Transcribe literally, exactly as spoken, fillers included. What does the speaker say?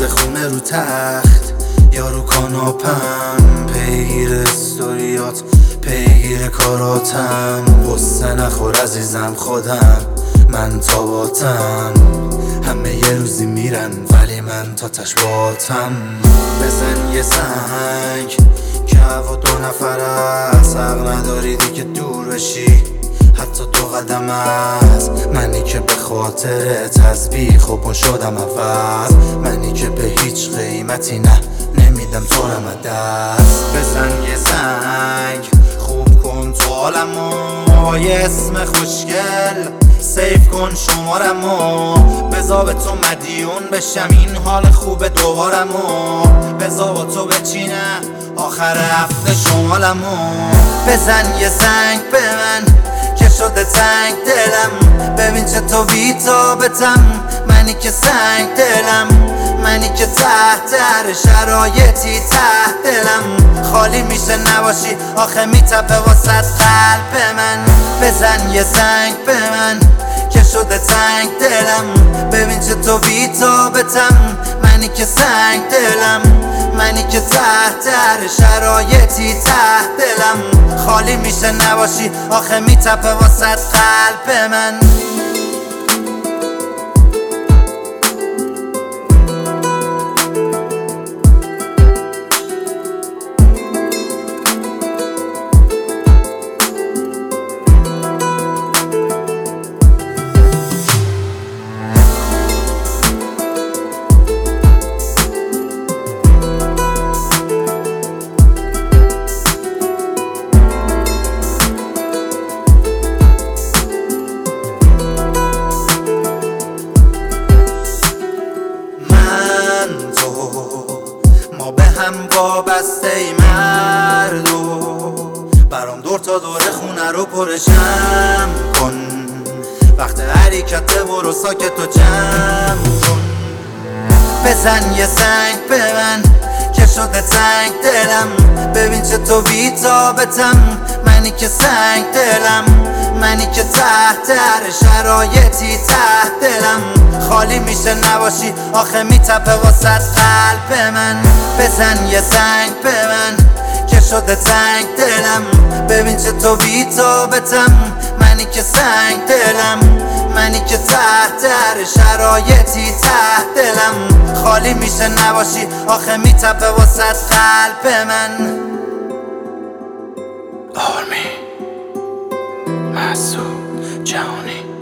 واسه خونه رو تخت یا رو کاناپم، پیگیر استوریات پیگیر کاراتم. غصه نخور عزیزم خودم من تاباتم، همه یه روزی میرن ولی من تا تش باتم. بزن یه سنگ که هوا دو نفر است، حق نداری دیگه دور بشی حتی دو قدم است. منی که به خاطر تسبیح خوب شدم عوض، منی که به هیچ قیمتی نه نمیدم تو رم دست. بزن یه سنگ خوب کن تو عالمو، یه اسم خوشگل سیف کن شمارمو، بذار به تو مدیون بشم این حال خوب دوبارمو، بذار با تو بچینم آخر هفته شمالمو. بزن یه سنگ به من که شده تنگ دلم، ببین چه تو بی‌تابتم، منی که سنگ دلم، منی که تحت هر شرایطی تحت دلم خالی میشه نباشی آخه میتپه واسه قلب من. بزن یه سنگ به من که شده تنگ دلم، ببین چه تو بی‌تابتم، منی که سنگ دلم، منی که تحت هر شرایطی تحت دلم خالی میشه نباشی آخه میتپه واسه قلب من. ما به هم وابسته ای مردو، برام دور تا دور خونه رو پرشم کن، وقت حرکت برو ساکت و جمع کن. بزن یه سنگ به من که شده تنگ دلم، ببین چه تو بی‌تابتم، منی که سنگ دلم، منی که تحت هر شرایطی تحت دلم خالی میشه نباشی آخه میتپه واسه قلب من. بزن یه سنگ به من که شده تنگ دلم، ببین چه تو بی‌تابتم، منی که سنگ دلم، منی که تحت هر شرایطی تحت دلم خالی میشه نباشی آخه میتپه واسه قلب من. آرمی مسعود جهانی